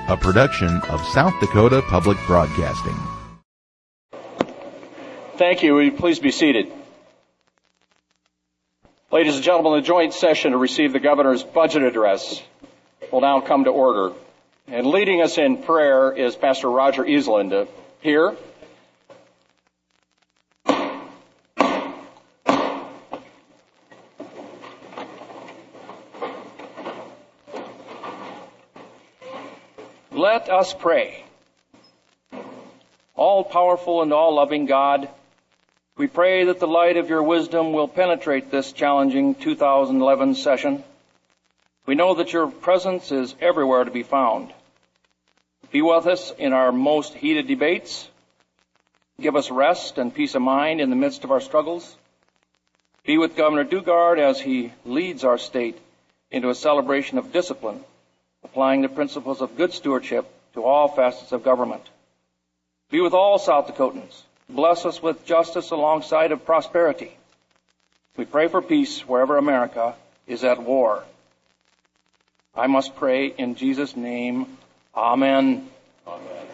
a production of South Dakota Public Broadcasting. Thank you. Will you please be seated? Ladies and gentlemen, the joint session to receive the governor's budget address will now come to order. And leading us in prayer is Pastor Roger Eastland here. Let us pray. All-powerful and all-loving God, we pray that the light of your wisdom will penetrate this challenging 2011 session. We know that your presence is everywhere to be found. Be with us in our most heated debates. Give us rest and peace of mind in the midst of our struggles. Be with Governor Dugard as he leads our state into a celebration of discipline, applying the principles of good stewardship to all facets of government. Be with all South Dakotans. Bless us with justice alongside of prosperity. We pray for peace wherever America is at war. I must pray in Jesus' name. Amen. Amen.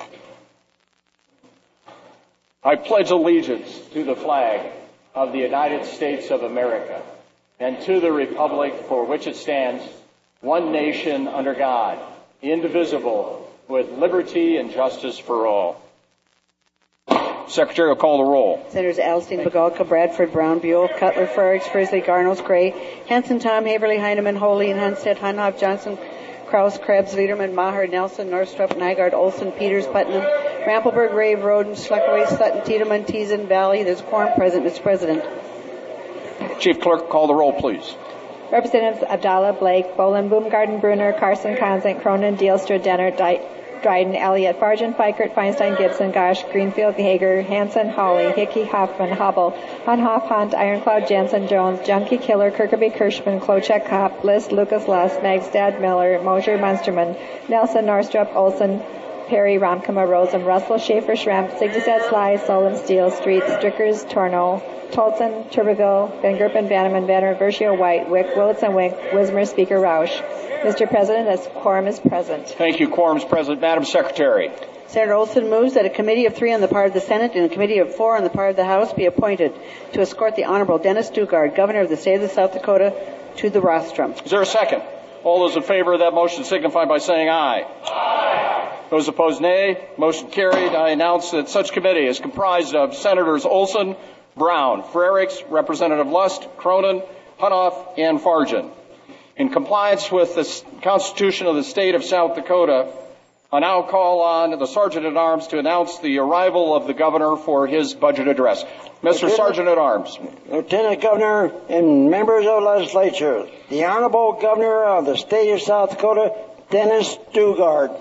I pledge allegiance to the flag of the United States of America and to the republic for which it stands, one nation under God, indivisible, with liberty and justice for all. Secretary will call the roll. Senators Alstein, Bagalka, Bradford, Brown, Buell, Cutler, Frerichs, Frisley, Garnos, Gray, Hanson, Tom, Haverly, Heineman, Holy, and Hunstead, Hunhoff, Johnson, Kraus, Krebs, Liederman, Maher, Nelson, Northrup, Nygaard, Olson, Peters, Putnam, Rampelberg, Rave, Roden, Schleckaway, Sutton, Tiedemann, Teason, Valley. There's a quorum present, Mr. President. Chief Clerk, call the roll, please. Representatives Abdallah, Blake, Boland, Boomgarden, Bruner, Carson, Consent, Cronin, Dealster, Denner, Dryden, Elliott, Fargen, Fikert, Feinstein, Gibson, Gosh, Greenfield, Hager, Hanson, Hawley, Hickey, Hoffman, Hubble, Hunhoff, Hunt, Ironclad, Jensen, Jones, Junkie, Killer, Kirkeby, Kirschman, Klochek, Kopp, Bliss, Lucas, Luss, Magstad, Miller, Mosier, Munsterman, Nelson, Norstrup, Olson, Perry, Romkema, Rosen, Russell, Schaefer, Schramp, Sigdestad, Sly, Solom, Steele, Street, Strickers, Torno, Tolson, Tuberville, Van Gerpen, Vanneman, Vanner, Versio, White, Wick, Willitson, Wink, Wismer, Speaker, Roush. Mr. President, this quorum is present. Thank you. Quorum is present. Madam Secretary. Senator Olson moves that a committee of 3 on the part of the Senate and a committee of 4 on the part of the House be appointed to escort the Honorable Dennis Dugard, Governor of the State of South Dakota, to the rostrum. Is there a second? All those in favor of that motion signify by saying aye. Aye. Those opposed, nay. Motion carried. I announce that such committee is comprised of Senators Olson, Brown, Frerichs, Representative Lust, Cronin, Hunhoff, and Fargen. In compliance with the Constitution of the State of South Dakota, I now call on the Sergeant-at-Arms to announce the arrival of the Governor for his budget address. Mr. Sergeant-at-Arms. Lieutenant Governor and members of the legislature, the Honorable Governor of the State of South Dakota, Dennis Dugard.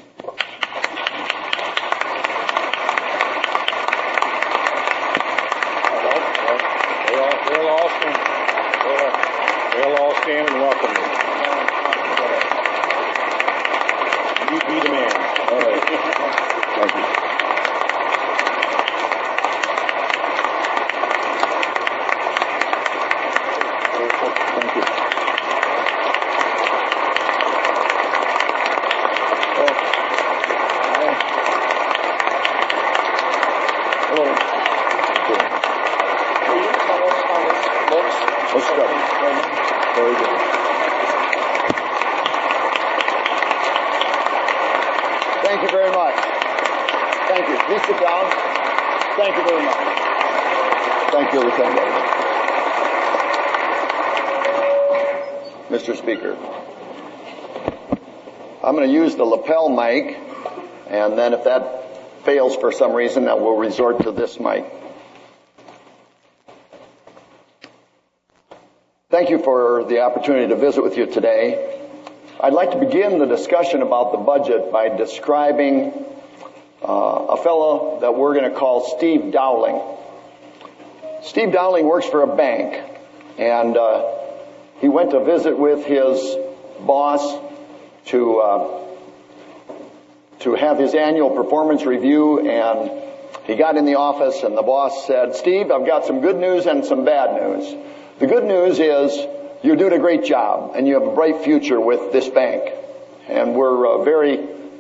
They'll all stand and welcome you. You be the man. All right. Thank you. Thank you. Let's go. Very good. Thank you very much. Thank you. Please sit down. Thank you very much. Thank you, Lieutenant Governor. Mr. Speaker, I'm going to use the lapel mic, and then if that fails for some reason, then we'll resort to this mic. Thank you for the opportunity to visit with you today. I'd like to begin the discussion about the budget by describing a fellow that we're going to call Steve Dowling. Steve Dowling works for a bank, and he went to visit with his boss to have his annual performance review, and he got in the office, and the boss said, "Steve, I've got some good news and some bad news. The good news is you're doing a great job, and you have a bright future with this bank, and we're very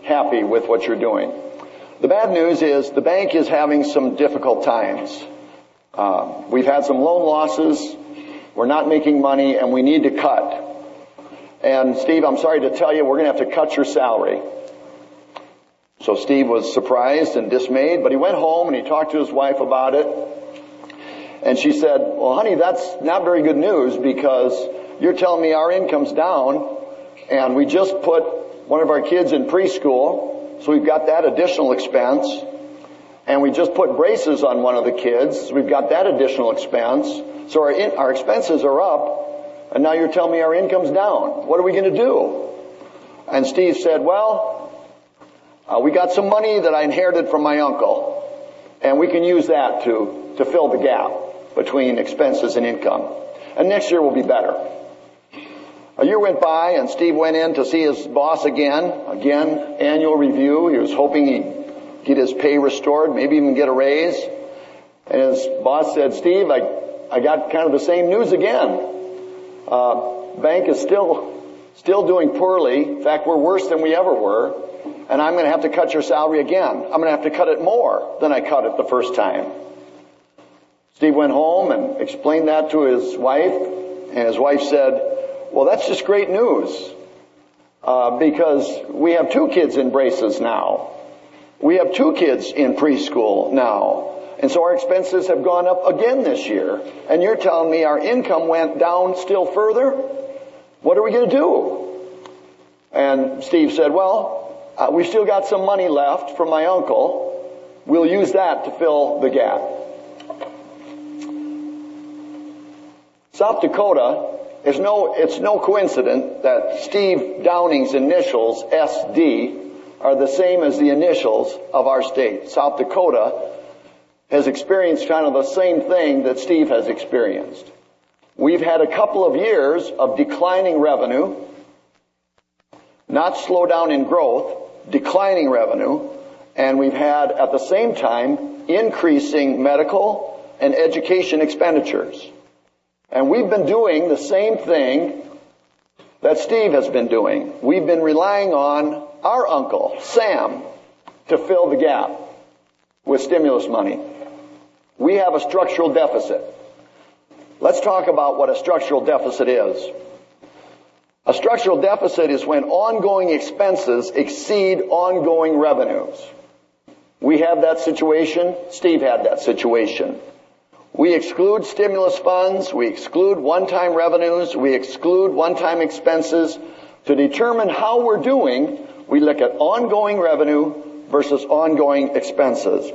happy with what you're doing. The bad news is the bank is having some difficult times. We've had some loan losses. We're not making money, and we need to cut. And Steve, I'm sorry to tell you, we're going to have to cut your salary. So Steve was surprised and dismayed, but he went home and he talked to his wife about it. And she said, well, honey, that's not very good news because you're telling me our income's down and we just put one of our kids in preschool, so we've got that additional expense. And we just put braces on one of the kids, so we've got that additional expense. So our expenses are up, and now you're telling me our income's down. What are we going to do? And Steve said, well, we got some money that I inherited from my uncle, and we can use that to fill the gap between expenses and income. And next year will be better. A year went by, and Steve went in to see his boss again, annual review. He was hoping he'd get his pay restored, maybe even get a raise. And his boss said, Steve, I got kind of the same news again. Bank is still doing poorly. In fact, we're worse than we ever were. And I'm going to have to cut your salary again. I'm going to have to cut it more than I cut it the first time. Steve went home and explained that to his wife. And his wife said, well, that's just great news. Because we have 2 kids in braces now. We have 2 kids in preschool now. And so our expenses have gone up again this year. And you're telling me our income went down still further? What are we going to do? And Steve said, well, we've still got some money left from my uncle. We'll use that to fill the gap. South Dakota, it's no coincidence that Steve Downing's initials, SD, are the same as the initials of our state. South Dakota has experienced kind of the same thing that Steve has experienced. We've had a couple of years of declining revenue, not slow down in growth, declining revenue, and we've had at the same time increasing medical and education expenditures. And we've been doing the same thing that Steve has been doing. We've been relying on our uncle, Sam, to fill the gap with stimulus money. We have a structural deficit. Let's talk about what a structural deficit is. A structural deficit is when ongoing expenses exceed ongoing revenues. We have that situation. Steve had that situation. We exclude stimulus funds. We exclude one-time revenues. We exclude one-time expenses. To determine how we're doing, we look at ongoing revenue versus ongoing expenses.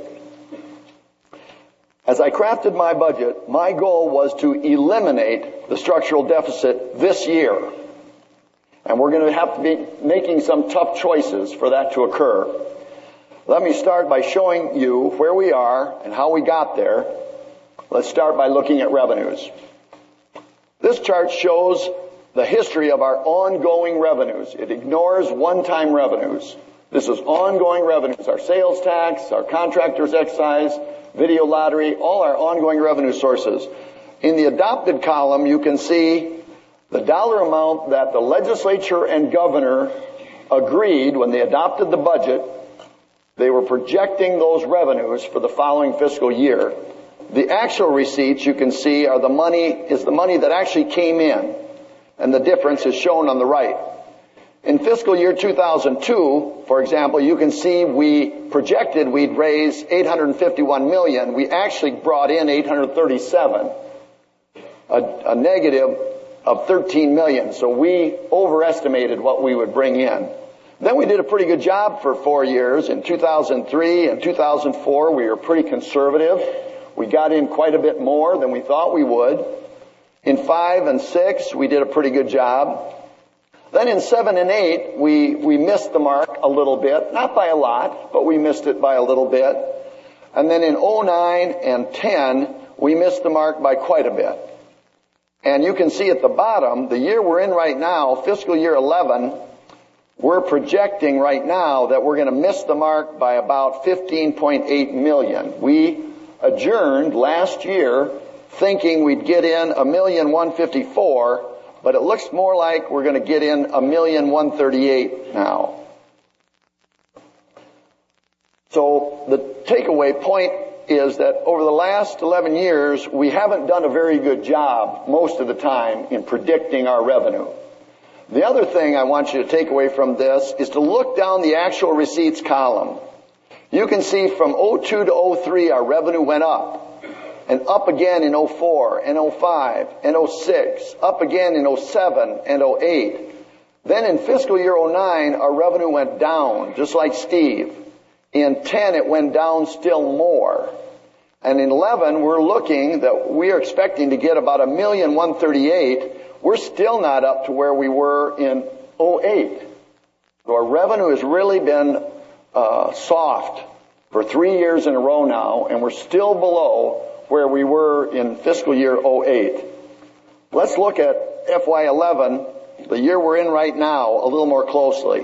As I crafted my budget, my goal was to eliminate the structural deficit this year. And we're going to have to be making some tough choices for that to occur. Let me start by showing you where we are and how we got there. Let's start by looking at revenues. This chart shows the history of our ongoing revenues. It ignores one-time revenues. This is ongoing revenues, our sales tax, our contractors' excise, video lottery, all our ongoing revenue sources. In the adopted column, you can see the dollar amount that the legislature and governor agreed when they adopted the budget. They were projecting those revenues for the following fiscal year. The actual receipts, you can see, is the money that actually came in. And the difference is shown on the right. In fiscal year 2002, for example, you can see we projected we'd raise $851 million. We actually brought in $837, a negative of $13 million. So we overestimated what we would bring in. Then we did a pretty good job for 4 years. In 2003 and 2004, we were pretty conservative. We got in quite a bit more than we thought we would. In 5 and 6, we did a pretty good job. Then in 7 and 8, we missed the mark a little bit. Not by a lot, but we missed it by a little bit. And then in 09 and 10, we missed the mark by quite a bit. And you can see at the bottom, the year we're in right now, fiscal year 11, we're projecting right now that we're going to miss the mark by about 15.8 million. We adjourned last year thinking we'd get in 1,154,000, but it looks more like we're going to get in 1,138,000 now. So the takeaway point is that over the last 11 years, we haven't done a very good job most of the time in predicting our revenue. The other thing I want you to take away from this is to look down the actual receipts column. You can see from 02 to 03 our revenue went up, and up again in 04 and 05 and 06, up again in 07 and 08. Then in fiscal year 09 our revenue went down, just like Steve. In 10 it went down still more. And in 11 we're looking that we are expecting to get about $1,138,000. We're still not up to where we were in 08. So our revenue has really been soft for 3 years in a row now, and we're still below where we were in fiscal year 08. Let's look at FY11, the year we're in right now, a little more closely.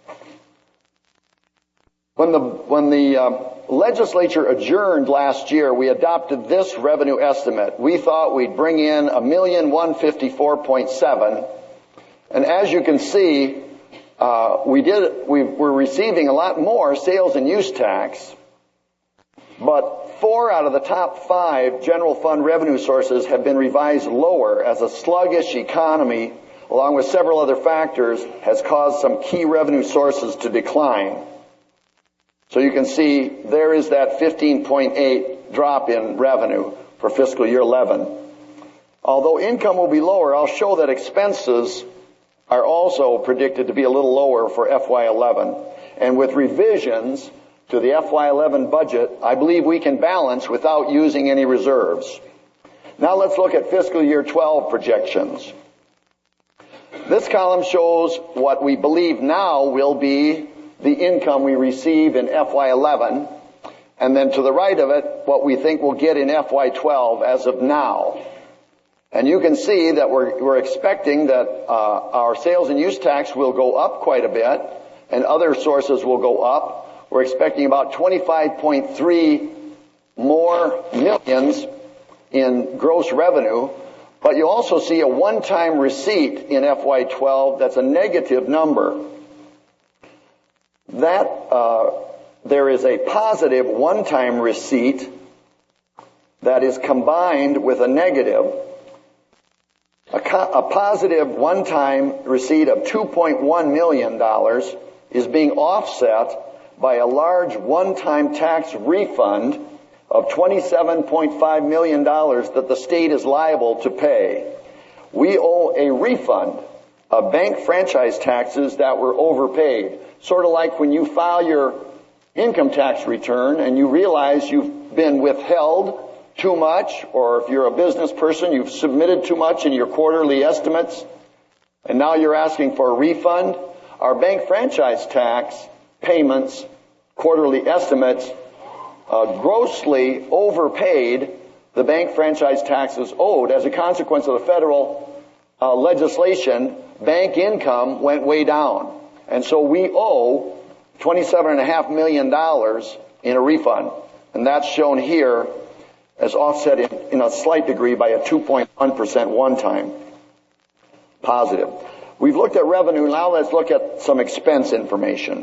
When the legislature adjourned last year, we adopted this revenue estimate. We thought we'd bring in $1,154,700. And as you can see, we're receiving a lot more sales and use tax, but 4 out of the top 5 general fund revenue sources have been revised lower as a sluggish economy, along with several other factors, has caused some key revenue sources to decline. So you can see there is that 15.8 drop in revenue for fiscal year 11. Although income will be lower, I'll show that expenses are also predicted to be a little lower for FY11. And with revisions to the FY11 budget, I believe we can balance without using any reserves. Now let's look at fiscal year 12 projections. This column shows what we believe now will be the income we receive in FY11, and then to the right of it, what we think we'll get in FY12 as of now. And you can see that we're expecting that our sales and use tax will go up quite a bit, and other sources will go up. We're expecting about 25.3 more millions in gross revenue, but you also see a one-time receipt in FY12 that's a negative number. There is a positive one-time receipt that is combined with a negative. A positive one-time receipt of $2.1 million is being offset by a large one-time tax refund of $27.5 million that the state is liable to pay. We owe a refund of bank franchise taxes that were overpaid. Sort of like when you file your income tax return and you realize you've been withheld too much, or if you're a business person, you've submitted too much in your quarterly estimates, and now you're asking for a refund. Our bank franchise tax payments, quarterly estimates, grossly overpaid the bank franchise taxes owed. As a consequence of the federal legislation, bank income went way down. And so we owe $27.5 million in a refund. And that's shown here as offset in a slight degree by a 2.1% one-time positive. We've looked at revenue. Now let's look at some expense information.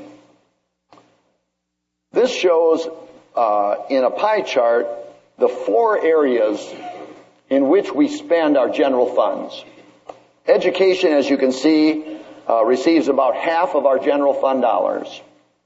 This shows in a pie chart the 4 areas in which we spend our general funds. Education, as you can see, receives about half of our general fund dollars.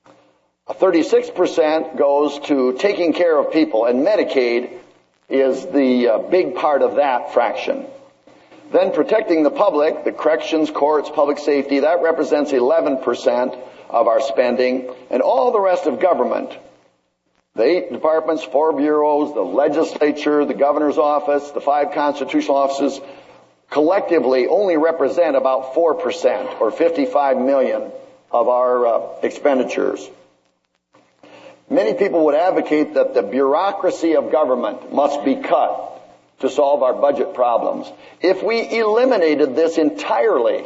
36% goes to taking care of people, and Medicaid is the big part of that fraction. Then protecting the public, the corrections, courts, public safety, that represents 11% of our spending, and all the rest of government, the 8 departments, 4 bureaus, the legislature, the governor's office, the 5 constitutional offices, collectively only represent about 4% or $55 million of our expenditures. Many people would advocate that the bureaucracy of government must be cut to solve our budget problems. If we eliminated this entirely,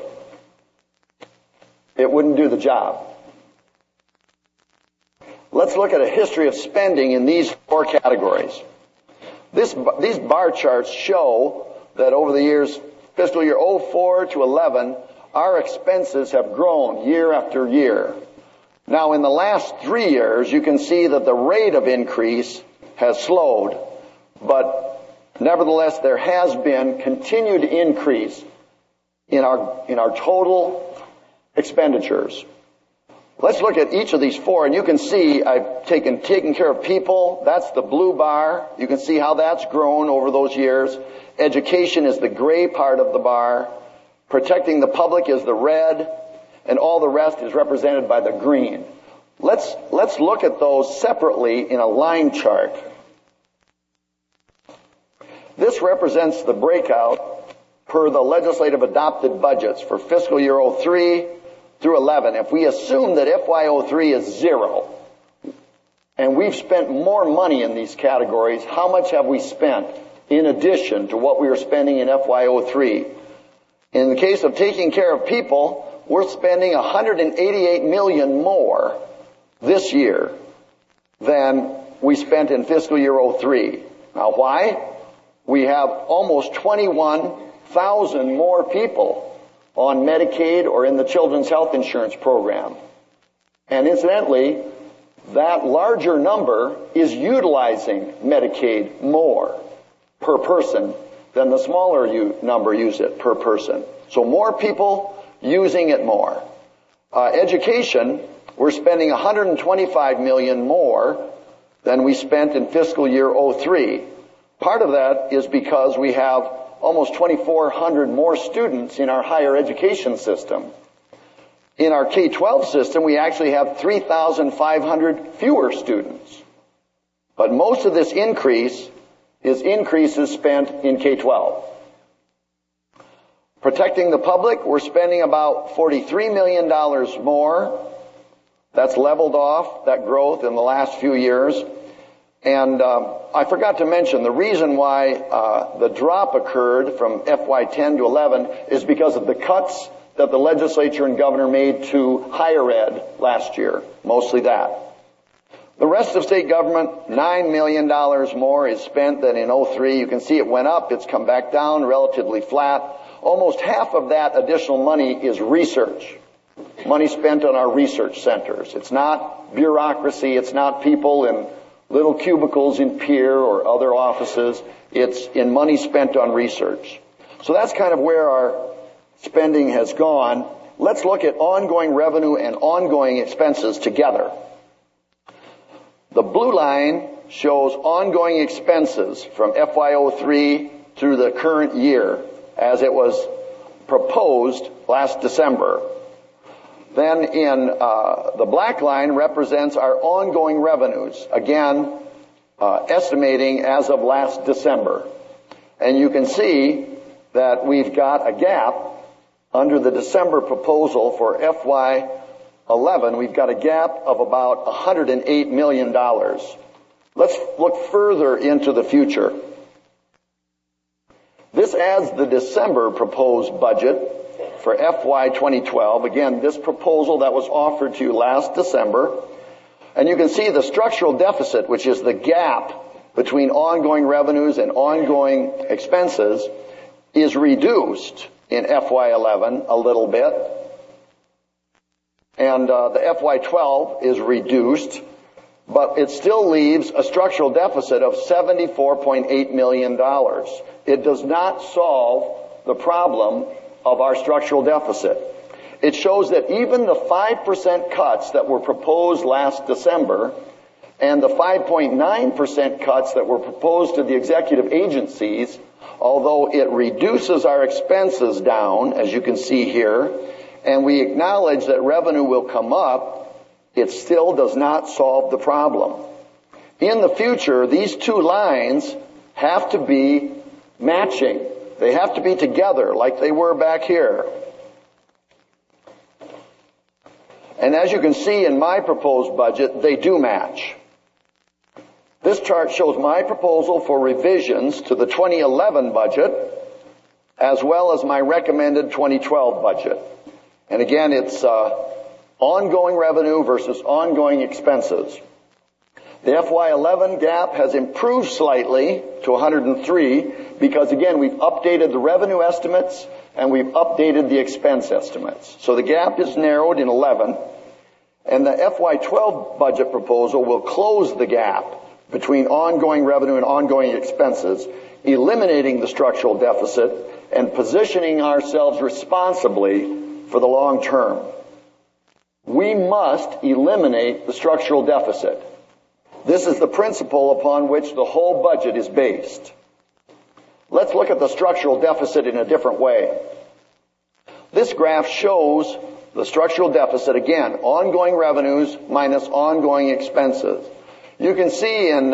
it wouldn't do the job. Let's look at a history of spending in these 4 categories. These bar charts show that over the years, fiscal year 04 to 11, our expenses have grown year after year. Now, in the last 3 years, you can see that the rate of increase has slowed, but nevertheless, there has been continued increase in our total expenditures. Let's look at each of these four, and you can see I've taken care of people. That's the blue bar. You can see how that's grown over those years. Education is the gray part of the bar. Protecting the public is the red, and all the rest is represented by the green. Let's look at those separately in a line chart. This represents the breakout per the legislative adopted budgets for fiscal year 03 through 11. If we assume that FY03 is 0, and we've spent more money in these categories, how much have we spent in addition to what we were spending in FY03? In the case of taking care of people, we're spending $188 million more this year than we spent in fiscal year 03. Now, why? We have almost 21,000 more people on Medicaid or in the Children's Health Insurance Program. And incidentally, that larger number is utilizing Medicaid more per person than the smaller number use it per person. So more people using it more. Education, we're spending $125 million more than we spent in fiscal year 03. Part of that is because we have almost 2,400 more students in our higher education system. In our K-12 system, we actually have 3,500 fewer students. But most of this increase is increases spent in K-12. Protecting the public, we're spending about $43 million more. That's leveled off, that growth in the last few years. And I forgot to mention, the reason why the drop occurred from FY10 to 11 is because of the cuts that the legislature and governor made to higher ed last year. Mostly that. The rest of state government, $9 million more is spent than in 03. You can see it went up. It's come back down, relatively flat. Almost half of that additional money is research. Money spent on our research centers. It's not bureaucracy. It's not people in little cubicles in Pier or other offices. It's in money spent on research. So that's kind of where our spending has gone. Let's look at ongoing revenue and ongoing expenses together. The blue line shows ongoing expenses from FY03 through the current year as it was proposed last December. Then in the black line represents our ongoing revenues, again, estimating as of last December. And you can see that we've got a gap under the December proposal for FY11. We've got a gap of about $108 million. Let's look further into the future. This adds the December proposed budget for FY 2012. Again, this proposal that was offered to you last December. And you can see the structural deficit, which is the gap between ongoing revenues and ongoing expenses, is reduced in FY11 a little bit. And the FY12 is reduced, but it still leaves a structural deficit of $74.8 million. It does not solve the problem of our structural deficit. It shows that even the 5% cuts that were proposed last December and the 5.9% cuts that were proposed to the executive agencies, although it reduces our expenses down, as you can see here, and we acknowledge that revenue will come up, it still does not solve the problem. In the future, these two lines have to be matching. They have to be together like they were back here. And as you can see in my proposed budget, they do match. This chart shows my proposal for revisions to the 2011 budget as well as my recommended 2012 budget. And again, it's ongoing revenue versus ongoing expenses. The FY11 gap has improved slightly to 103 because, again, we've updated the revenue estimates and we've updated the expense estimates. So the gap is narrowed in 11. And the FY12 budget proposal will close the gap between ongoing revenue and ongoing expenses, eliminating the structural deficit and positioning ourselves responsibly for the long term. We must eliminate the structural deficit. This is the principle upon which the whole budget is based. Let's look at the structural deficit in a different way. This graph shows the structural deficit, again, ongoing revenues minus ongoing expenses. You can see in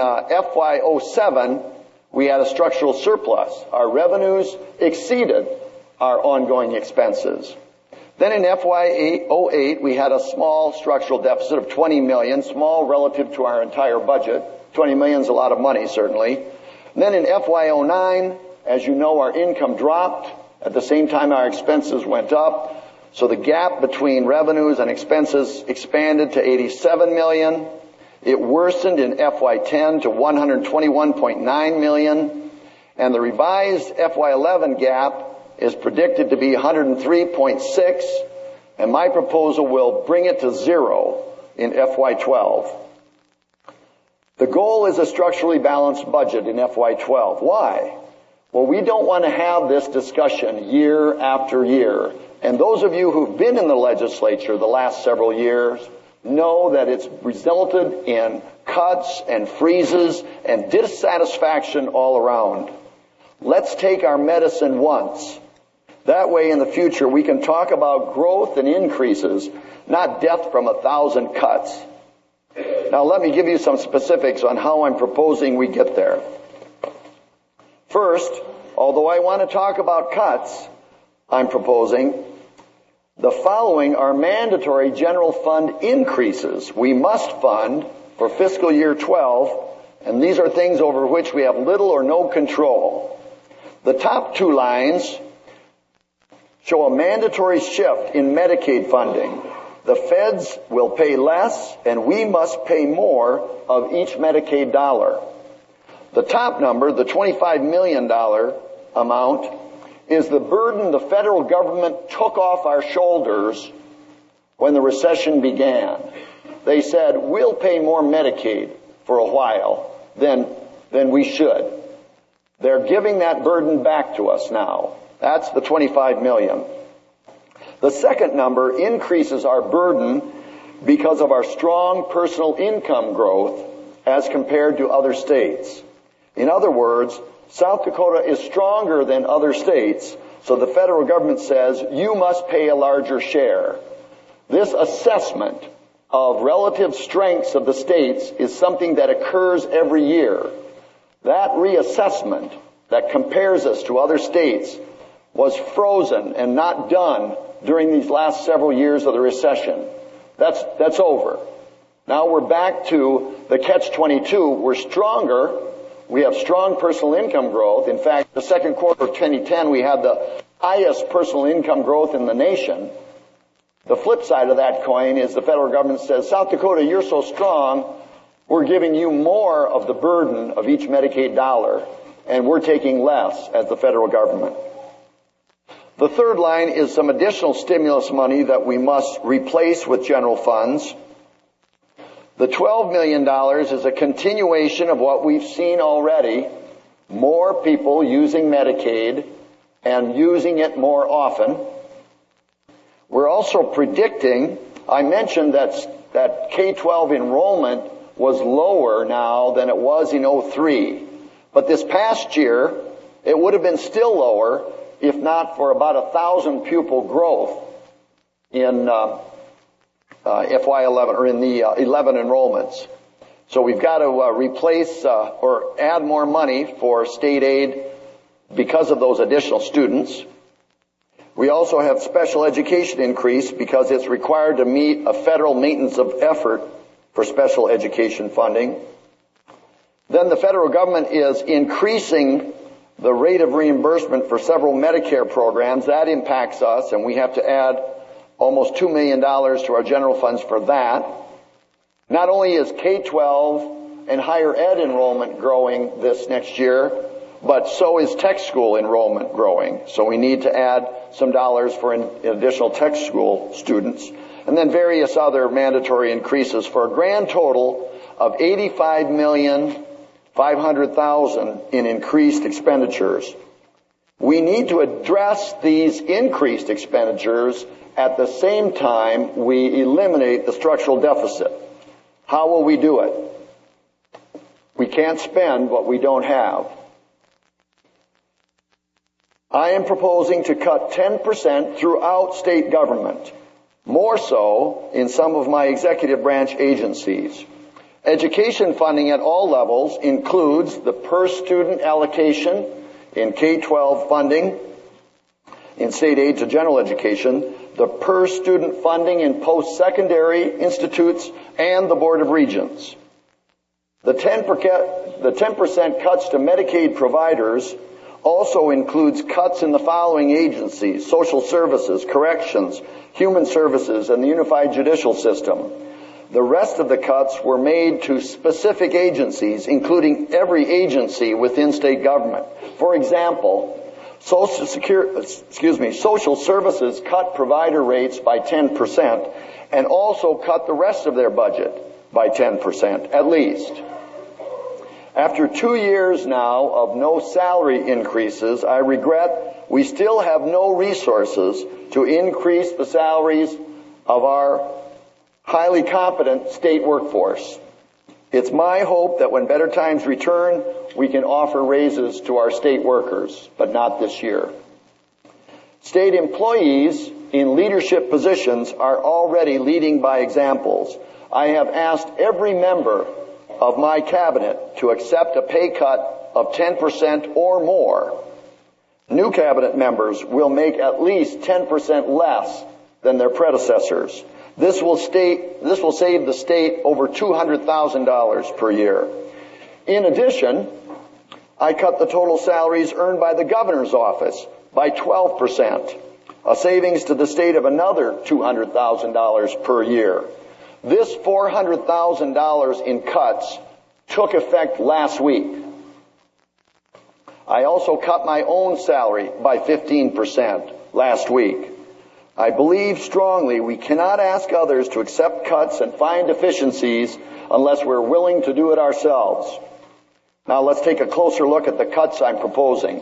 FY07, we had a structural surplus. Our revenues exceeded our ongoing expenses. Then in FY08, we had a small structural deficit of 20 million, small relative to our entire budget. 20 million is a lot of money, certainly. And then in FY09, as you know, our income dropped. At the same time, our expenses went up. So the gap between revenues and expenses expanded to 87 million. It worsened in FY10 to 121.9 million. And the revised FY11 gap is predicted to be 103.6. And my proposal will bring it to zero in FY12. The goal is a structurally balanced budget in FY12. Why? Well, we don't want to have this discussion year after year. And those of you who've been in the legislature the last several years know that it's resulted in cuts and freezes and dissatisfaction all around. Let's take our medicine once. That way in the future we can talk about growth and increases, not death from 1,000 cuts. Now let me give you some specifics on how I'm proposing we get there. First, although I want to talk about cuts, I'm proposing the following are mandatory general fund increases we must fund for fiscal year 12, and these are things over which we have little or no control. The top two lines show a mandatory shift in Medicaid funding. The feds will pay less, and we must pay more of each Medicaid dollar. The top number, the $25 million amount, is the burden the federal government took off our shoulders when the recession began. They said, we'll pay more Medicaid for a while than we should. They're giving that burden back to us now. That's the $25 million. The second number increases our burden because of our strong personal income growth as compared to other states. In other words, South Dakota is stronger than other states, so the federal government says you must pay a larger share. This assessment of relative strengths of the states is something that occurs every year. That reassessment that compares us to other states was frozen and not done during these last several years of the recession. That's over. Now we're back to the catch-22. We're stronger. We have strong personal income growth. In fact, the second quarter of 2010, we had the highest personal income growth in the nation. The flip side of that coin is the federal government says, South Dakota, you're so strong, we're giving you more of the burden of each Medicaid dollar, and we're taking less as the federal government. The third line is some additional stimulus money that we must replace with general funds. The $12 million is a continuation of what we've seen already. More people using Medicaid and using it more often. We're also predicting, I mentioned that K-12 enrollment was lower now than it was in 2003. But this past year, it would have been still lower if not for about 1,000 pupil growth in FY11 or in the 11 enrollments. So we've got to replace or add more money for state aid because of those additional students. We also have special education increase because it's required to meet a federal maintenance of effort for special education funding. Then the federal government is increasing the rate of reimbursement for several Medicare programs. That impacts us, and we have to add almost $2 million to our general funds for that. Not only is K-12 and higher ed enrollment growing this next year, but so is tech school enrollment growing. So we need to add some dollars for additional tech school students. and then various other mandatory increases for a grand total of $85,500,000 in increased expenditures. We need to address these increased expenditures at the same time we eliminate the structural deficit. How will we do it? We can't spend what we don't have. I am proposing to cut 10% throughout state government, more so in some of my executive branch agencies. Education funding at all levels includes the per-student allocation in K-12 funding, in state aid to general education, the per-student funding in post-secondary institutes, and the Board of Regents. The 10% cuts to Medicaid providers also includes cuts in the following agencies: social services, corrections, human services, and the unified judicial system. The rest of the cuts were made to specific agencies, including every agency within state government. For example, social services cut provider rates by 10% and also cut the rest of their budget by 10%, at least. After 2 years now of no salary increases, I regret we still have no resources to increase the salaries of our highly competent state workforce. It's my hope that when better times return, we can offer raises to our state workers, but not this year. State employees in leadership positions are already leading by examples. I have asked every member of my cabinet to accept a pay cut of 10% or more. New cabinet members will make at least 10% less than their predecessors. This will save the state over $200,000 per year. In addition, I cut the total salaries earned by the governor's office by 12%, a savings to the state of another $200,000 per year. This $400,000 in cuts took effect last week. I also cut my own salary by 15% last week. I believe strongly we cannot ask others to accept cuts and find deficiencies unless we're willing to do it ourselves. Now let's take a closer look at the cuts I'm proposing.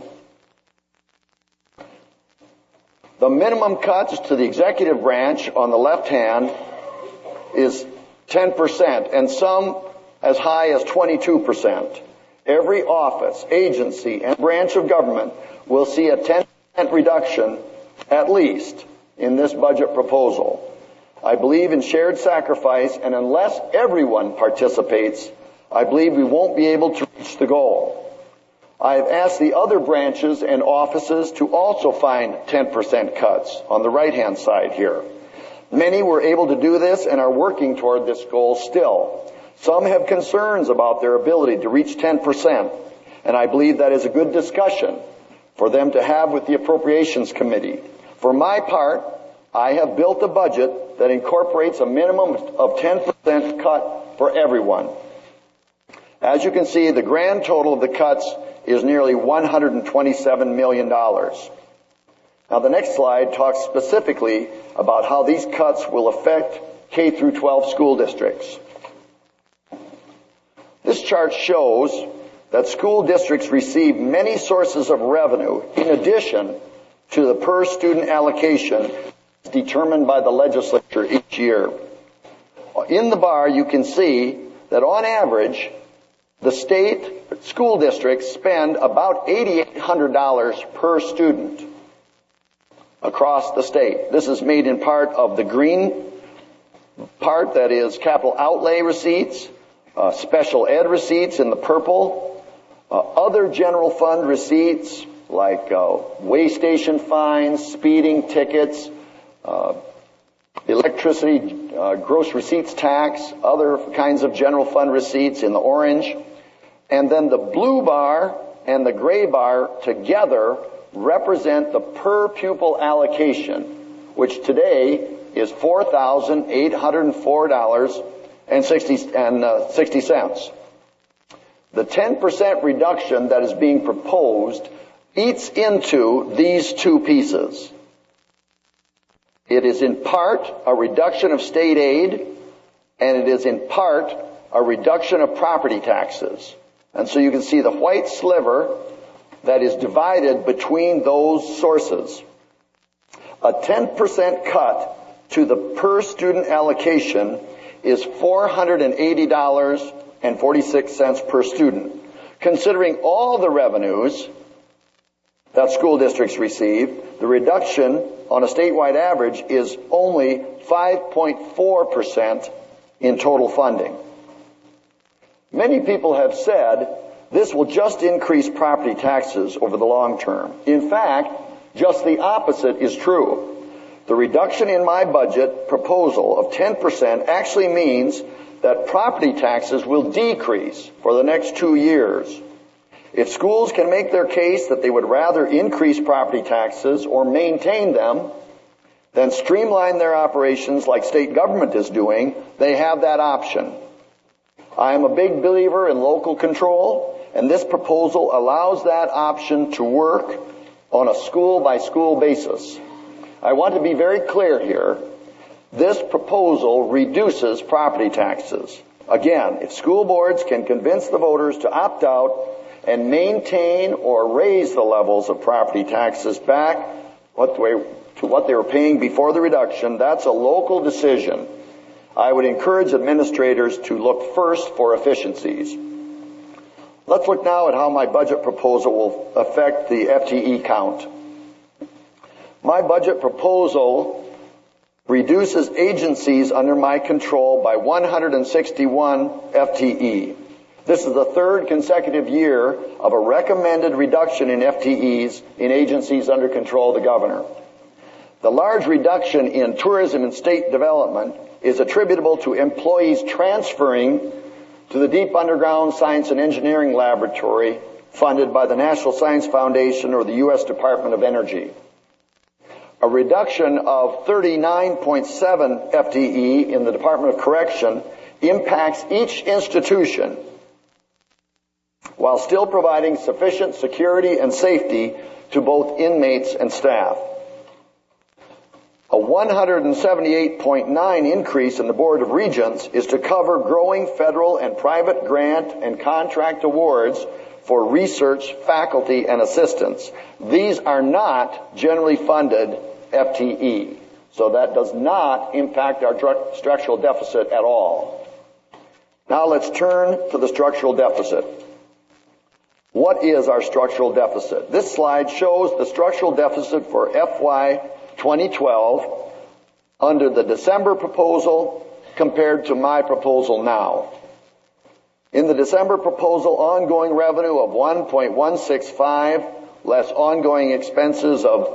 The minimum cuts to the executive branch on the left hand is 10%, and some as high as 22%. Every office, agency, and branch of government will see a 10% reduction, at least, in this budget proposal. I believe in shared sacrifice, and unless everyone participates, I believe we won't be able to reach the goal. I have asked the other branches and offices to also find 10% cuts on the right-hand side here. Many were able to do this and are working toward this goal still. Some have concerns about their ability to reach 10%, and I believe that is a good discussion for them to have with the Appropriations Committee. For my part, I have built a budget that incorporates a minimum of 10% cut for everyone. As you can see, the grand total of the cuts is nearly $127 million. Now, the next slide talks specifically about how these cuts will affect K through 12 school districts. This chart shows that school districts receive many sources of revenue in addition to the per-student allocation determined by the legislature each year. In the bar, you can see that on average, the state school districts spend about $8,800 per student across the state. This is made in part of the green part, that is capital outlay receipts, special ed receipts in the purple, other general fund receipts like way station fines, speeding tickets, electricity, gross receipts tax, other kinds of general fund receipts in the orange. And then the blue bar and the gray bar together represent the per pupil allocation, which today is $4,804.60. The 10% reduction that is being proposed eats into these two pieces. It is in part a reduction of state aid, and it is in part a reduction of property taxes. And so you can see the white sliver that is divided between those sources. A 10% cut to the per student allocation is $480.46 per student. Considering all the revenues that school districts receive, the reduction on a statewide average is only 5.4% in total funding. Many people have said this will just increase property taxes over the long term. In fact, just the opposite is true. The reduction in my budget proposal of 10% actually means that property taxes will decrease for the next 2 years. If schools can make their case that they would rather increase property taxes or maintain them than streamline their operations like state government is doing, they have that option. I am a big believer in local control, and this proposal allows that option to work on a school-by-school basis. I want to be very clear here. This proposal reduces property taxes. Again, if school boards can convince the voters to opt out and maintain or raise the levels of property taxes back to what they were paying before the reduction, that's a local decision. I would encourage administrators to look first for efficiencies. Let's look now at how my budget proposal will affect the FTE count. My budget proposal reduces agencies under my control by 161 FTE. This is the third consecutive year of a recommended reduction in FTEs in agencies under control of the governor. The large reduction in tourism and state development is attributable to employees transferring to the Deep Underground Science and Engineering Laboratory funded by the National Science Foundation or the U.S. Department of Energy. A reduction of 39.7 FTE in the Department of Correction impacts each institution while still providing sufficient security and safety to both inmates and staff. A 178.9 increase in the Board of Regents is to cover growing federal and private grant and contract awards for research, faculty, and assistants. These are not generally funded FTE, so that does not impact our structural deficit at all. Now let's turn to the structural deficit. What is our structural deficit? This slide shows the structural deficit for FY 2012 under the December proposal compared to my proposal now. In the December proposal, ongoing revenue of 1.165 less ongoing expenses of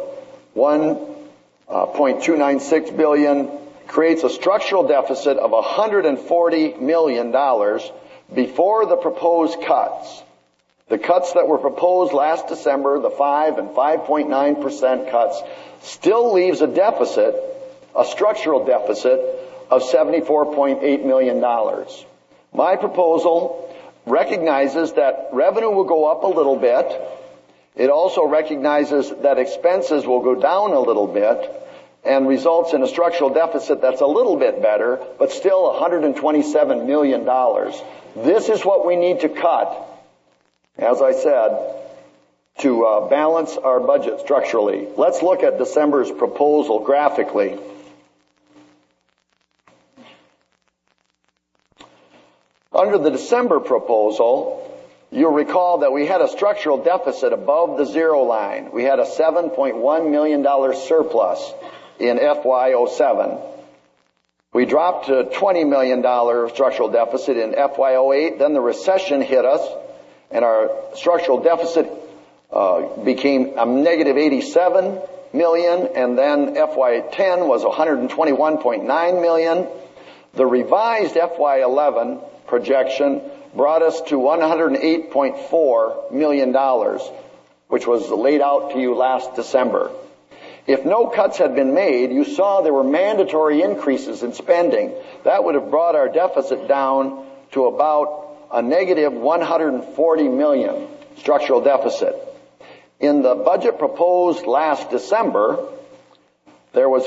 1.296 billion creates a structural deficit of $140 million before the proposed cuts. The cuts that were proposed last December, the 5 and 5.9% cuts, still leaves a deficit, a structural deficit of $74.8 million. My proposal recognizes that revenue will go up a little bit. It also recognizes that expenses will go down a little bit and results in a structural deficit that's a little bit better, but still $127 million. This is what we need to cut, as I said, to balance our budget structurally. Let's look at December's proposal graphically. Under the December proposal, you'll recall that we had a structural deficit above the zero line. We had a $7.1 million surplus in FY07. We dropped to a $20 million structural deficit in FY08. Then the recession hit us, and our structural deficit became a negative $87 million, and then FY10 was $121.9 million. The revised FY11 projection brought us to $108.4 million, which was laid out to you last December. If no cuts had been made, you saw there were mandatory increases in spending. That would have brought our deficit down to about a negative $140 million structural deficit. In the budget proposed last December, There was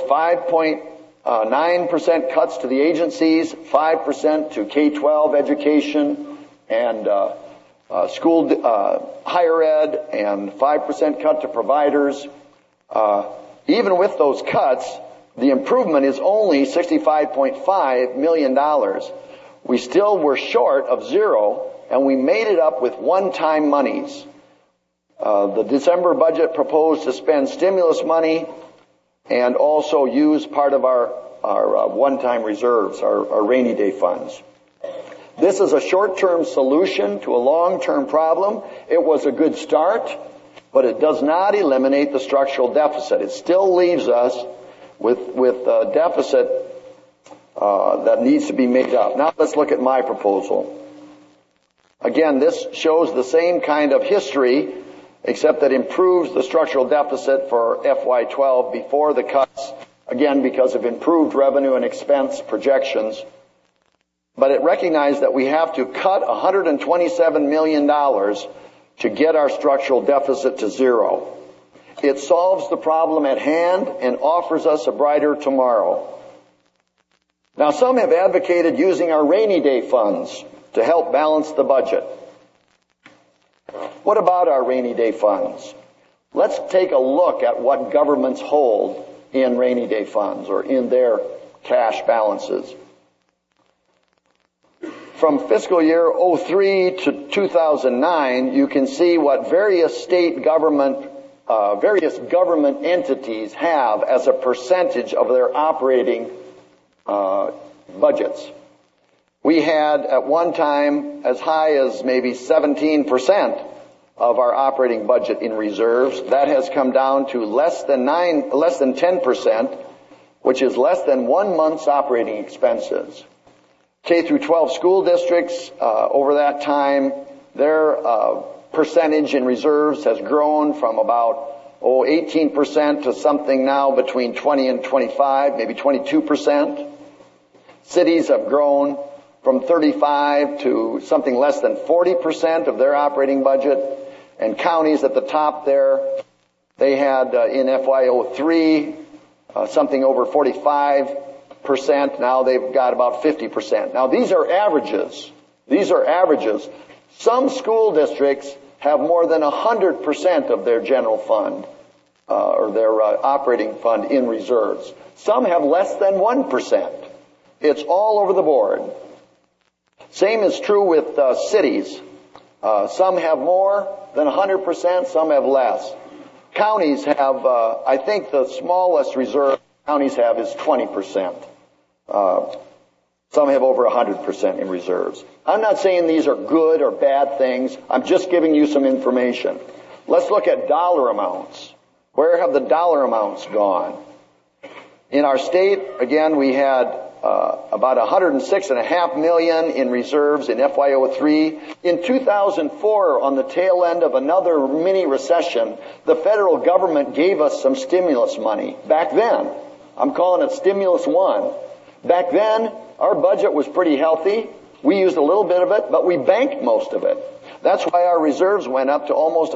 5.9% cuts to the agencies, 5% to K-12 education and school higher ed, and 5% cut to providers. Even with those cuts, the improvement is only $65.5 million. We still were short of zero, and we made it up with one-time monies. The December budget proposed to spend stimulus money and also use part of our one-time reserves, our rainy day funds. This is a short-term solution to a long-term problem. It was a good start, but it does not eliminate the structural deficit. It still leaves us with a deficit that needs to be made up. Now let's look at my proposal. Again, this shows the same kind of history, except that improves the structural deficit for FY12 before the cuts, again because of improved revenue and expense projections. But it recognized that we have to cut $127 million to get our structural deficit to zero. It solves the problem at hand and offers us a brighter tomorrow. Now, some have advocated using our rainy day funds to help balance the budget. What about our rainy day funds? Let's take a look at what governments hold in rainy day funds or in their cash balances. From fiscal year 03 to 2009, you can see what various government entities have as a percentage of their operating budgets. We had at one time as high as maybe 17% of our operating budget in reserves. That has come down to less than 10%, which is less than 1 month's operating expenses. K through 12 school districts, over that time, their percentage in reserves has grown from about 18% to something now between 20 and 25, maybe 22%. Cities have grown from 35 to something less than 40% of their operating budget. And counties at the top there, they had in FY03 something over 45%. Now they've got about 50%. Now these are averages. Some school districts have more than 100% of their general fund or their operating fund in reserves. Some have less than 1%. It's all over the board. Same is true with cities. Some have more than 100%, some have less. Counties have, I think the smallest reserve counties have is 20%. Some have over 100% in reserves. I'm not saying these are good or bad things. I'm just giving you some information. Let's look at dollar amounts. Where have the dollar amounts gone? In our state, again, we had about $106.5 million in reserves in FY03. In 2004, on the tail end of another mini recession, the federal government gave us some stimulus money. Back then, I'm calling it Stimulus 1. Back then, our budget was pretty healthy. We used a little bit of it, but we banked most of it. That's why our reserves went up to almost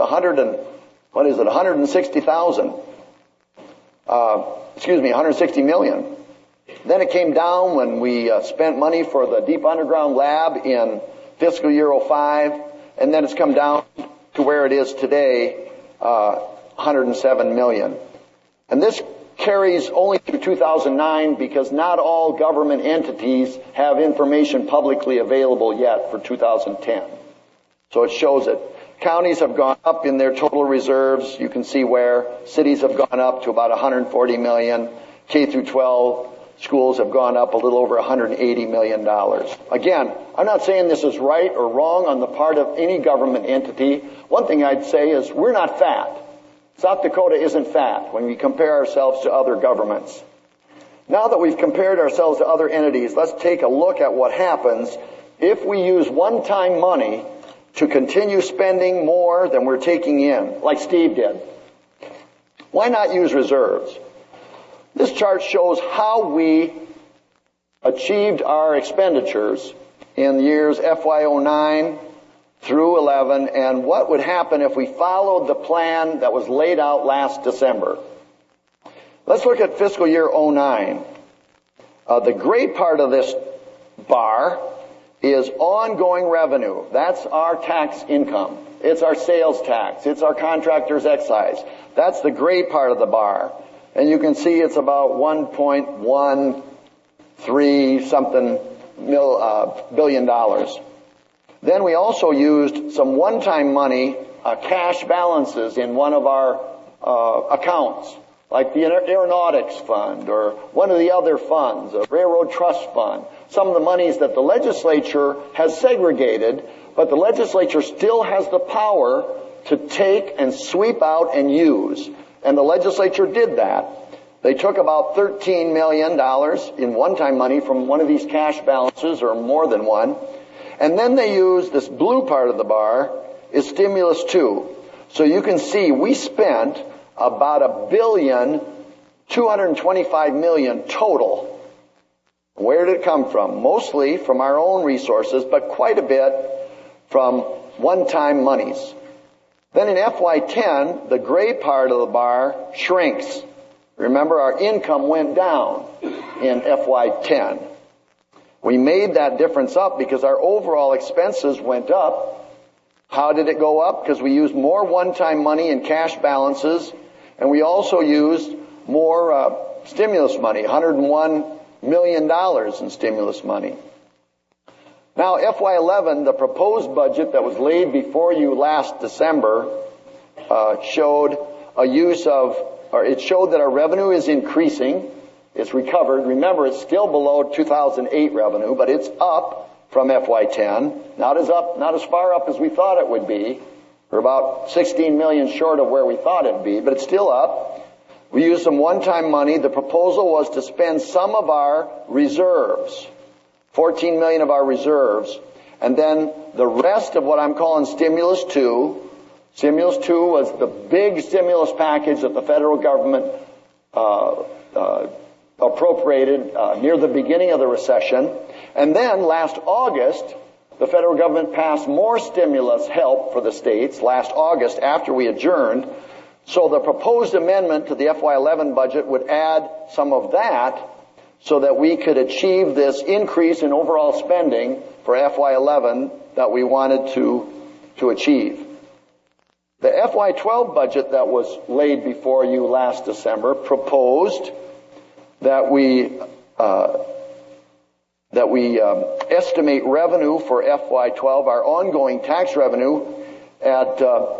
160 million. Then it came down when we spent money for the Deep Underground Lab in fiscal year 05, and then it's come down to where it is today, 107 million. And this carries only through 2009 because not all government entities have information publicly available yet for 2010. So it shows it. Counties have gone up in their total reserves. You can see where cities have gone up to about 140 million. K through 12 schools have gone up a little over $180 million. Again, I'm not saying this is right or wrong on the part of any government entity. One thing I'd say is we're not fat. South Dakota isn't fat when we compare ourselves to other governments. Now that we've compared ourselves to other entities, let's take a look at what happens if we use one-time money to continue spending more than we're taking in, like Steve did. Why not use reserves? This chart shows how we achieved our expenditures in the years FY09 through 11 and what would happen if we followed the plan that was laid out last December. Let's look at fiscal year 09. The gray part of this bar is ongoing revenue. That's our tax income. It's our sales tax. It's our contractor's excise. That's the gray part of the bar. And you can see it's about 1.13 something billion dollars. Then we also used some one-time money, cash balances in one of our accounts, like the Aeronautics Fund or one of the other funds, a Railroad Trust Fund. Some of the monies that the legislature has segregated, but the legislature still has the power to take and sweep out and use. And the legislature did that. They took about $13 million in one-time money from one of these cash balances, or more than one. And then they used this blue part of the bar is stimulus 2. So you can see we spent about $1,225 million total. Where did it come from? Mostly from our own resources, but quite a bit from one-time monies. Then in FY10, the gray part of the bar shrinks. Remember, our income went down in FY10. We made that difference up because our overall expenses went up. How did it go up? Because we used more one-time money in cash balances, and we also used more stimulus money, $101 million in stimulus money. Now, FY11, the proposed budget that was laid before you last December, showed that our revenue is increasing. It's recovered. Remember, it's still below 2008 revenue, but it's up from FY10. Not as far up as we thought it would be. We're about 16 million short of where we thought it'd be, but it's still up. We used some one-time money. The proposal was to spend some of our reserves, 14 million of our reserves, and then the rest of what I'm calling stimulus 2. Stimulus 2 was the big stimulus package that the federal government appropriated near the beginning of the recession. And then last August, the federal government passed more stimulus help for the states last August after we adjourned. So the proposed amendment to the FY11 budget would add some of that so that we could achieve this increase in overall spending for FY11 that we wanted to achieve. The FY12 budget that was laid before you last December proposed that we estimate revenue for FY12, our ongoing tax revenue, at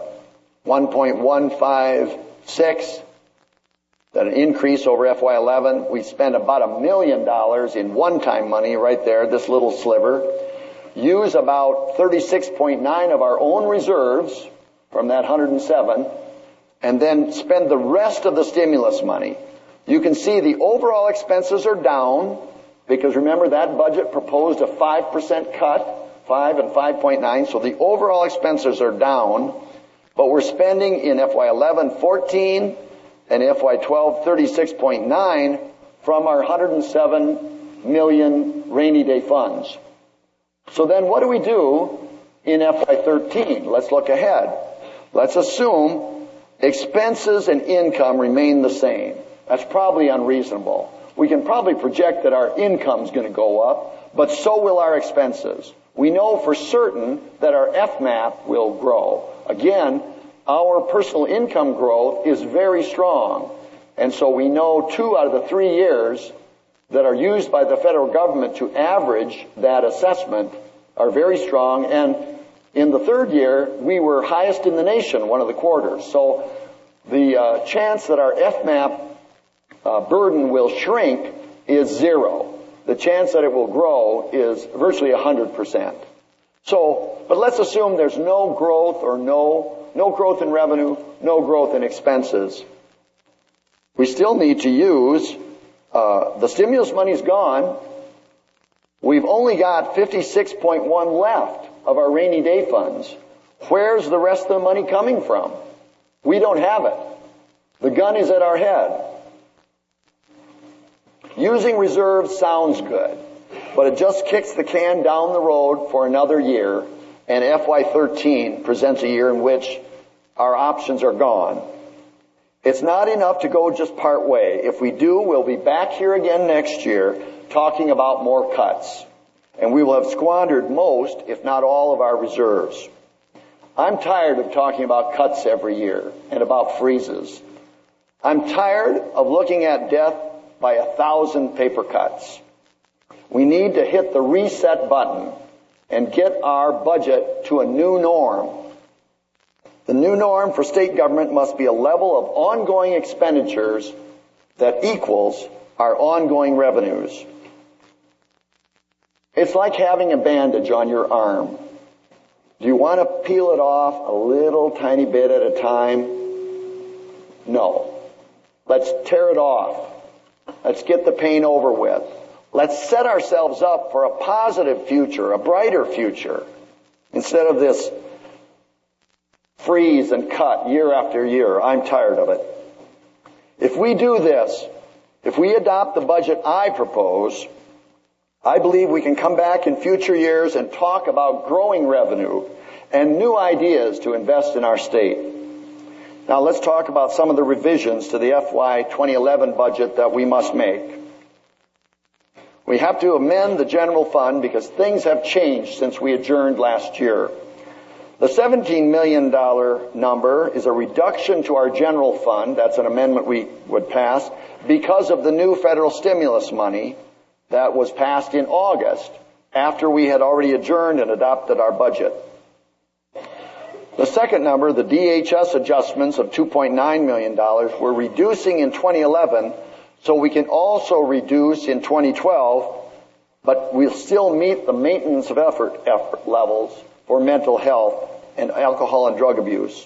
1.156. That an increase over FY11. We spent about $1 million in one-time money right there, this little sliver. Use about 36.9 of our own reserves from that 107, and then spend the rest of the stimulus money. You can see the overall expenses are down, because remember that budget proposed a 5% cut, 5 and 5.9, so the overall expenses are down, but we're spending in FY11 14 and FY12 36.9 from our 107 million rainy day funds. So then what do we do in FY13? Let's look ahead. Let's assume expenses and income remain the same. That's probably unreasonable. We can probably project that our income's going to go up, but so will our expenses. We know for certain that our FMAP will grow. Again, our personal income growth is very strong. And so we know 2 out of the 3 years that are used by the federal government to average that assessment are very strong. And in the 3rd year, we were highest in the nation, one of the quarters. So the chance that our FMAP burden will shrink is 0. The chance that it will grow is virtually 100%. So, but let's assume there's no growth or no growth in revenue, no growth in expenses. We still need to use, the stimulus money's gone. We've only got 56.1 left of our rainy day funds. Where's the rest of the money coming from? We don't have it. The gun is at our head. Using reserves sounds good, but it just kicks the can down the road for another year, and FY13 presents a year in which our options are gone. It's not enough to go just part way. If we do, we'll be back here again next year talking about more cuts. And we will have squandered most, if not all, of our reserves. I'm tired of talking about cuts every year and about freezes. I'm tired of looking at death by 1,000 paper cuts. We need to hit the reset button and get our budget to a new norm. The new norm for state government must be a level of ongoing expenditures that equals our ongoing revenues. It's like having a bandage on your arm. Do you want to peel it off a little tiny bit at a time? No. Let's tear it off. Let's get the pain over with. Let's set ourselves up for a positive future, a brighter future, instead of this freeze and cut year after year. I'm tired of it. If we do this, if we adopt the budget I propose, I believe we can come back in future years and talk about growing revenue and new ideas to invest in our state. Now let's talk about some of the revisions to the FY 2011 budget that we must make. We have to amend the general fund because things have changed since we adjourned last year. The $17 million number is a reduction to our general fund. That's an amendment we would pass because of the new federal stimulus money that was passed in August after we had already adjourned and adopted our budget. The second number, the DHS adjustments of $2.9 million, we're reducing in 2011 so we can also reduce in 2012, but we'll still meet the maintenance of effort levels for mental health and alcohol and drug abuse.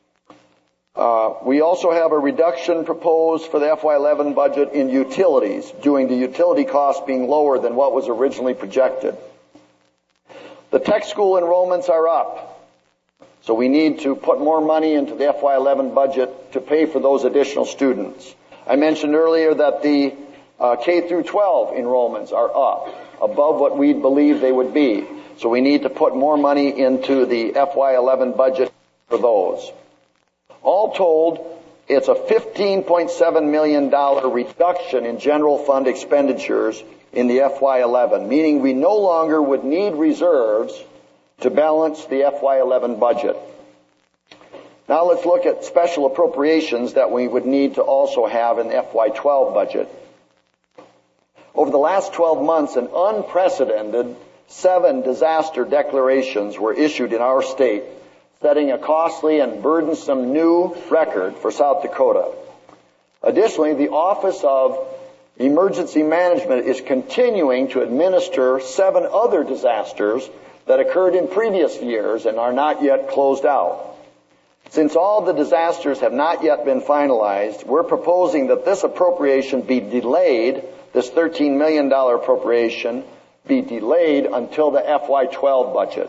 We also have a reduction proposed for the FY11 budget in utilities, due to utility costs being lower than what was originally projected. The tech school enrollments are up, so we need to put more money into the FY11 budget to pay for those additional students. I mentioned earlier that the K through 12 enrollments are up, above what we believe they would be. So we need to put more money into the FY11 budget for those. All told, it's a $15.7 million reduction in general fund expenditures in the FY11, meaning we no longer would need reserves to balance the FY11 budget. Now let's look at special appropriations that we would need to also have in the FY12 budget. Over the last 12 months, an unprecedented 7 disaster declarations were issued in our state, setting a costly and burdensome new record for South Dakota. Additionally, the Office of Emergency Management is continuing to administer 7 other disasters that occurred in previous years and are not yet closed out. Since all the disasters have not yet been finalized, we're proposing that this appropriation be delayed, this $13 million appropriation be delayed until the FY12 budget.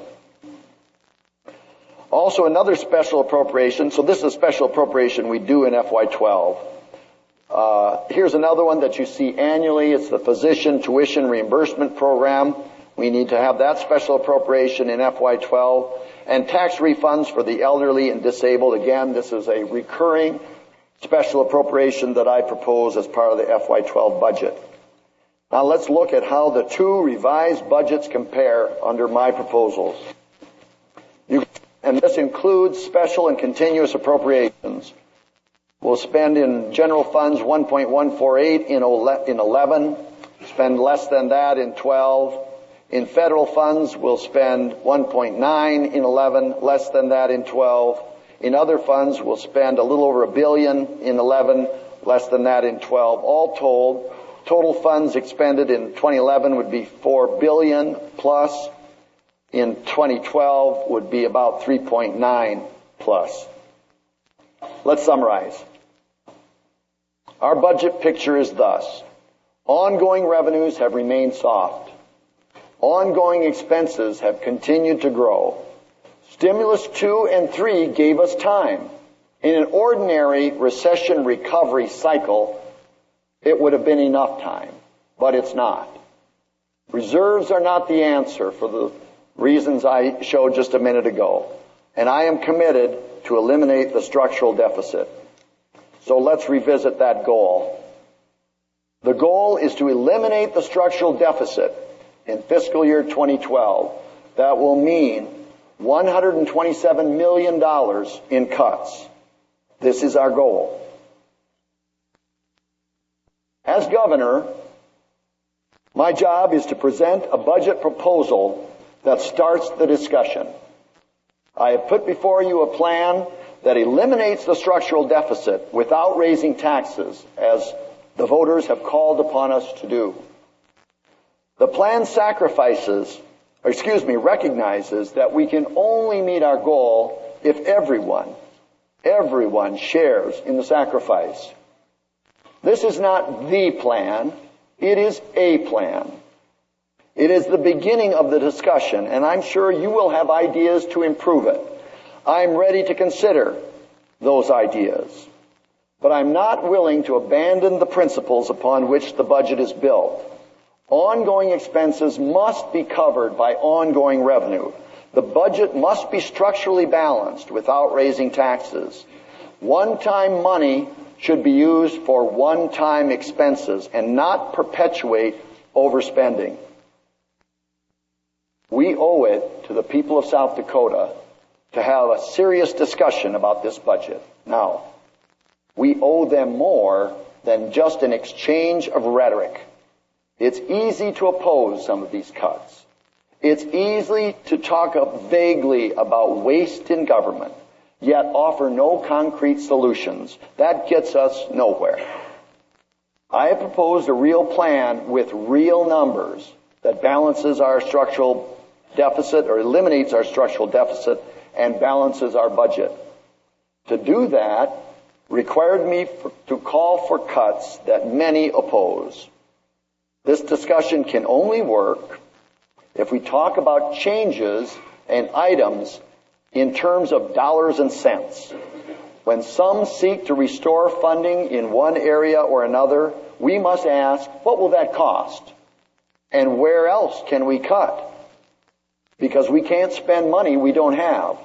Also another special appropriation, so this is a special appropriation we do in FY12. Here's another one that you see annually. It's the Physician Tuition Reimbursement Program. We need to have that special appropriation in FY12. And tax refunds for the elderly and disabled. Again, this is a recurring special appropriation that I propose as part of the FY12 budget. Now let's look at how the 2 revised budgets compare under my proposals. And this includes special and continuous appropriations. We'll spend in general funds $1.148 in 11, spend less than that in 12. In federal funds, we'll spend $1.9 in 11, less than that in 12. In other funds, we'll spend a little over $1 billion in 11, less than that in 12. All told, total funds expended in 2011 would be $4 billion plus. In 2012 would be about 3.9 plus. Let's summarize. Our budget picture is thus. Ongoing revenues have remained soft. Ongoing expenses have continued to grow. Stimulus 2 and 3 gave us time. In an ordinary recession recovery cycle, it would have been enough time, but it's not. Reserves are not the answer for the reasons I showed just a minute ago, and I am committed to eliminate the structural deficit. So let's revisit that goal. The goal is to eliminate the structural deficit in fiscal year 2012. That will mean $127 million in cuts. This is our goal. As governor, my job is to present a budget proposal that starts the discussion. I have put before you a plan that eliminates the structural deficit without raising taxes, as the voters have called upon us to do. The plan recognizes that we can only meet our goal if everyone shares in the sacrifice. This is not the plan, it is a plan. It is the beginning of the discussion, and I'm sure you will have ideas to improve it. I'm ready to consider those ideas. But I'm not willing to abandon the principles upon which the budget is built. Ongoing expenses must be covered by ongoing revenue. The budget must be structurally balanced without raising taxes. One-time money should be used for one-time expenses and not perpetuate overspending. We owe it to the people of South Dakota to have a serious discussion about this budget. Now, we owe them more than just an exchange of rhetoric. It's easy to oppose some of these cuts. It's easy to talk vaguely about waste in government, yet offer no concrete solutions. That gets us nowhere. I have proposed a real plan with real numbers that balances our structural deficit or eliminates our structural deficit and balances our budget. To do that required me to call for cuts that many oppose. This discussion can only work if we talk about changes and items in terms of dollars and cents. When some seek to restore funding in one area or another, we must ask, what will that cost? And where else can we cut? Because we can't spend money we don't have.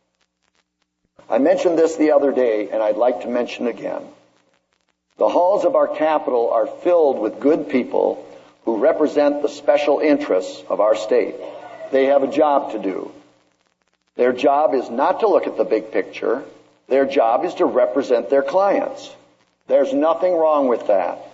I mentioned this the other day, and I'd like to mention again. The halls of our capital are filled with good people who represent the special interests of our state. They have a job to do. Their job is not to look at the big picture. Their job is to represent their clients. There's nothing wrong with that.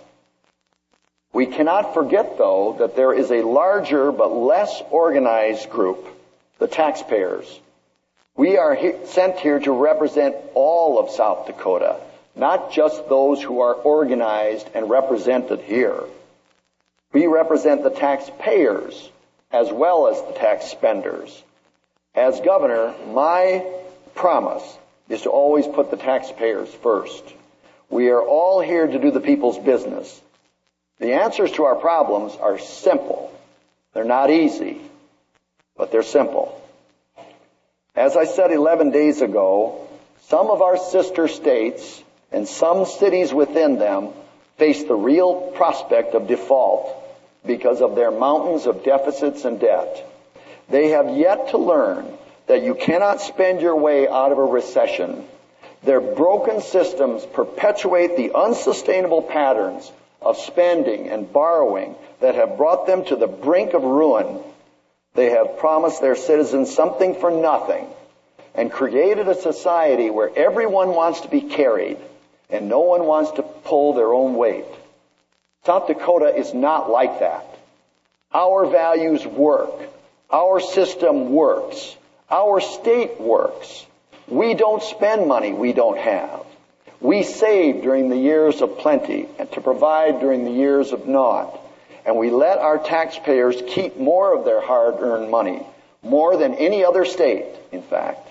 We cannot forget, though, that there is a larger but less organized group, the taxpayers. We are sent here to represent all of South Dakota, not just those who are organized and represented here. We represent the taxpayers as well as the tax spenders. As governor, my promise is to always put the taxpayers first. We are all here to do the people's business. The answers to our problems are simple. They're not easy, but they're simple. As I said 11 days ago, some of our sister states and some cities within them face the real prospect of default because of their mountains of deficits and debt. They have yet to learn that you cannot spend your way out of a recession. Their broken systems perpetuate the unsustainable patterns of spending and borrowing that have brought them to the brink of ruin. They have promised their citizens something for nothing and created a society where everyone wants to be carried and no one wants to pull their own weight. South Dakota is not like that. Our values work. Our system works. Our state works. We don't spend money we don't have. We save during the years of plenty and to provide during the years of naught. And we let our taxpayers keep more of their hard-earned money, more than any other state, in fact.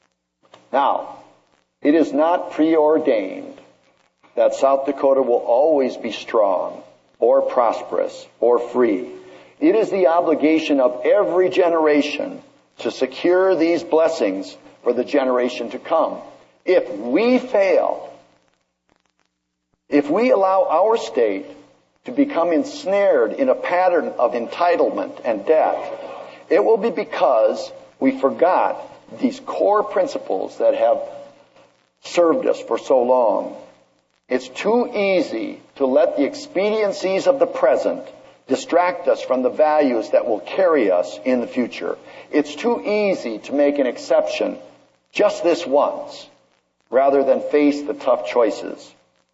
Now, it is not preordained that South Dakota will always be strong or prosperous or free. It is the obligation of every generation to secure these blessings for the generation to come. If we fail, if we allow our state to become ensnared in a pattern of entitlement and debt, it will be because we forgot these core principles that have served us for so long. It's too easy to let the expediencies of the present distract us from the values that will carry us in the future. It's too easy to make an exception just this once rather than face the tough choices.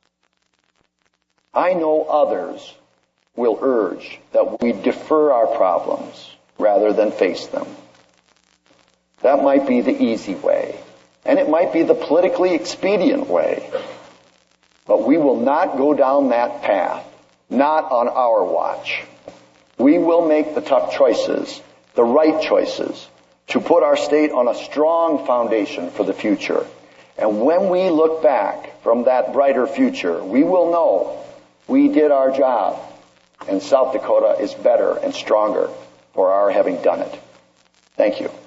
I know others will urge that we defer our problems rather than face them. That might be the easy way, and it might be the politically expedient way. But we will not go down that path, not on our watch. We will make the tough choices, the right choices, to put our state on a strong foundation for the future. And when we look back from that brighter future, we will know we did our job, and South Dakota is better and stronger for our having done it. Thank you.